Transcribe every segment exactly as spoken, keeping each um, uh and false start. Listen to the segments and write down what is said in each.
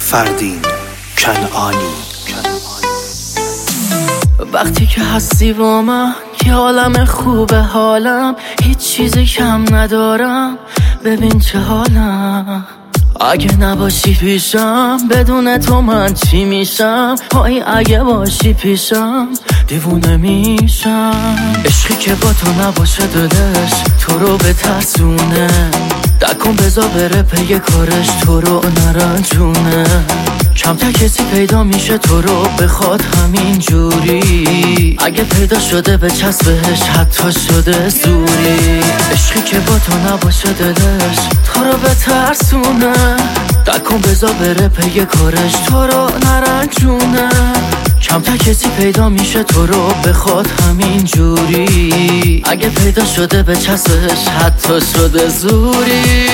فردین کنعانی. وقتی که هستی با من که عالم خوبه حالم، هیچ چیزی کم ندارم، ببین چه حالم. اگه نباشی پیشم بدون تو من چی میشم؟ پای اگه باشی پیشم دیوونه میشم. عشقی که با تو نباشه دلش تو رو بترسونه، دکن بزا بره پی کارش تو رو نرنجونه. کمتر کسی پیدا میشه تو رو بخواد همین جوری، اگه پیدا شده به چسبش حتی شده زوری. عشقی که با تو نباشه دلش تو رو بترسونه، دکن بزا بره پی کارش تو رو نرنجونه. کمتر کسی پیدا میشه تو رو بخواد همین جوری، اگه پیدا شده به چسبش حتی شده زوری.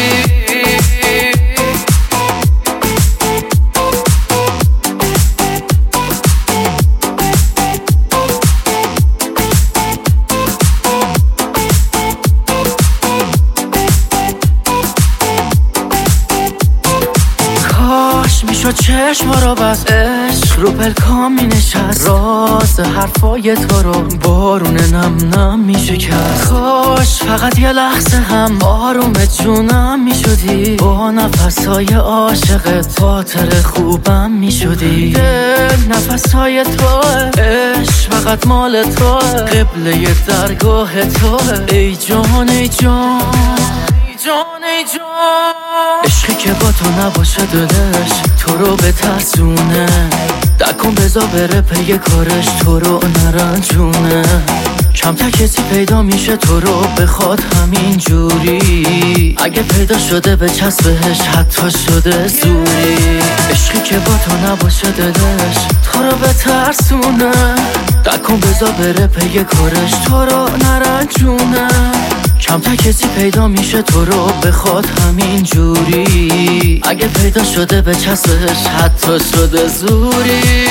میشد چشم رو بس، عشق رو پلکام می نشست، راز حرفای تو رو بارون نم نم می شکست. کاش فقط یه لحظه هم آروم جونم می شدی، با نفسهای عاشقت خاطر خوبم می شدی. دل نفسهای توه، عشق فقط مال توه، قبله درگاه توه. ای جان ای جان جان ای جان. عشقی که با تو نباشه دلش تو رو بترسونه، دکن بزا بره پی کارش تو رو نرنجونه. کمتر کسی پیدا میشه تو رو بخواد همین جوری، اگه پیدا شده به چسبش حتی شده زوری. عشقی که با تو نباشه دلش تو رو بترسونه، دکن بزا بره پی کارش تو رو نرنجونه. کمتر کسی پیدا میشه تو رو بخواد همین جوری، اگه پیدا شده به چسبش حتی شده زوری.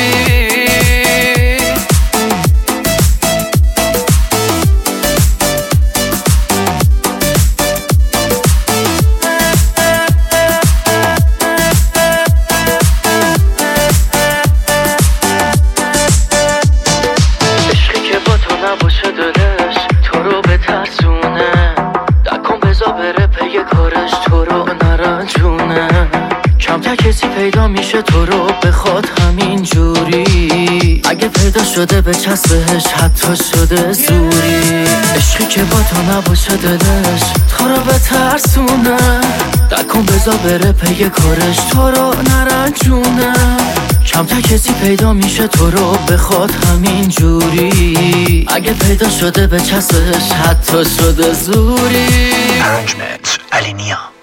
عشقی که با تو نباشه دلش تو رو بترسونه، بره پی کارش تو رو نرنجونه. کمتر کسی پیدا میشه تو رو بخواد همین جوری، اگه پیدا شده به چسبش حتی شده زوری. عشقی که با تو نباشه دلش تو رو بترسونه، دکن بزا بره پی کارش تو رو نرنجونه. کمتر کسی پیدا میشه تو رو بخواد همین جوری، اگه پیدا شده به چسبش حتی شده زوری. Arrangement علی نیا.